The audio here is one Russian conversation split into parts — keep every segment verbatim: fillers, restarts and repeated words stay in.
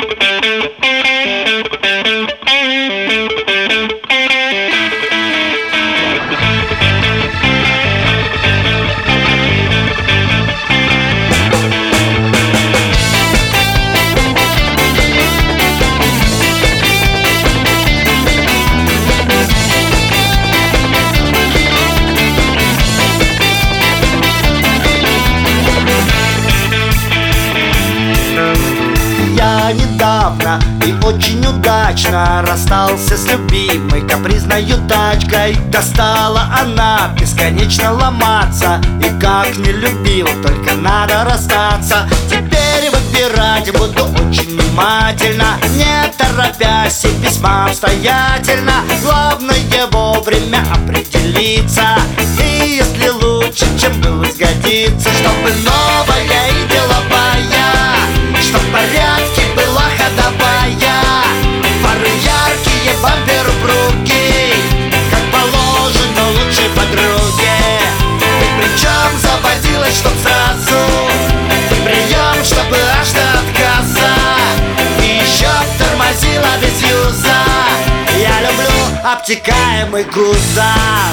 Я недавно и очень удачно расстался с любимой капризной тачкой. Достала она бесконечно ломаться, и как не любил, только надо расстаться. Теперь выбирать буду очень внимательно, не торопясь и весьма обстоятельно. Главное вовремя определиться, и если лучше, чем было, сгодится. Чтобы новая и деловая, чтоб в порядке была ходовая, фары яркие, бампер упругий, как положено лучшей подруге. И причем заводилась, чтоб сразу, и прием, чтобы аж до отказа, и еще тормозила без юза. Я люблю обтекаемый кузов.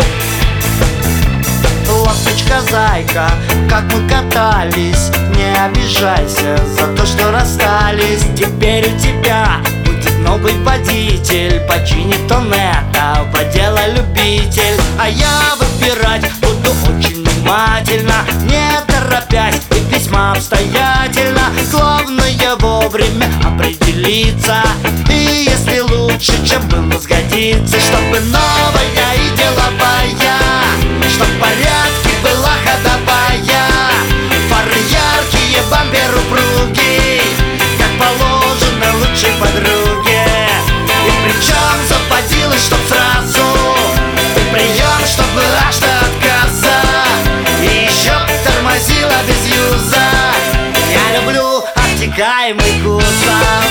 Ласточка-зайка, как мы катались, не обижайся за то, что расстались. Теперь у тебя будет новый водитель, починит он это, по делу любитель. А я выбирать буду очень внимательно, не торопясь и весьма обстоятельно. Главное вовремя определиться, и если лучше, чем было, сгодится. Чтобы новая и деловая, чтоб в порядке была ходовая, фары яркие, бампер упругий, как положено лучшей подруге. И причем заводилась, чтоб сразу, и прием, чтобы аж до отказа, и еще тормозила без юза. Я люблю обтекаемый кузов.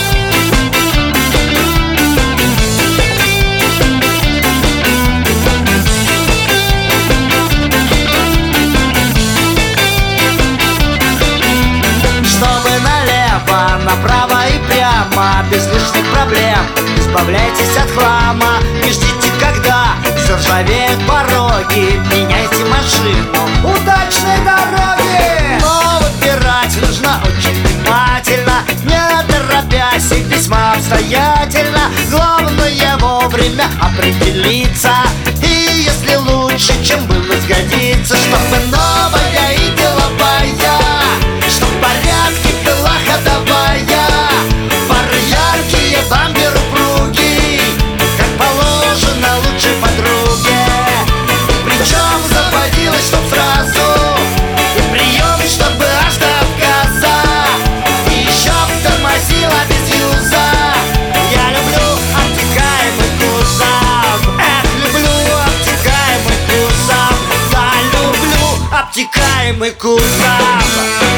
Направо и прямо, без лишних проблем, избавляйтесь от хлама. Не ждите, когда заржавеют пороги, меняйте машину. Удачной дороги! Но выбирать нужно очень внимательно, не торопясь и весьма обстоятельно. Главное вовремя определиться, и если лучше, чем было, сгодится. Чтобы новая и деловая, чтоб в порядке была ходовая, фары яркие, бампер упругий, как положено лучшей подруге. Причем заводилась, чтоб сразу, и прием, чтобы аж до отказа, и еще тормозила без юза. Я люблю обтекаемый кузов. Эх, люблю обтекаемый кузов. Да, люблю обтекаемый кузов.